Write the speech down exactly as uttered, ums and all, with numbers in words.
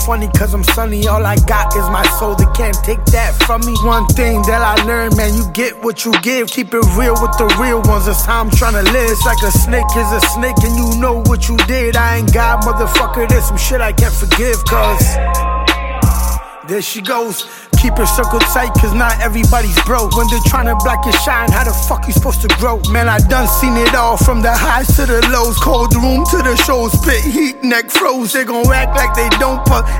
Funny cause I'm sunny, all I got is my soul, they can't take that from me. One thing that I learned, man, you get what you give. Keep it real with the real ones, that's how I'm tryna live. It's like a snake is a snake and you know what you did. I ain't God, motherfucker, there's some shit I can't forgive. Cause there she goes. Keep her circle tight, cause not everybody's broke. When they're trying to block your shine, how the fuck you supposed to grow? Man, I done seen it all, from the highs to the lows. Cold room to the shows, spit heat, neck froze. They gon' act like they don't, but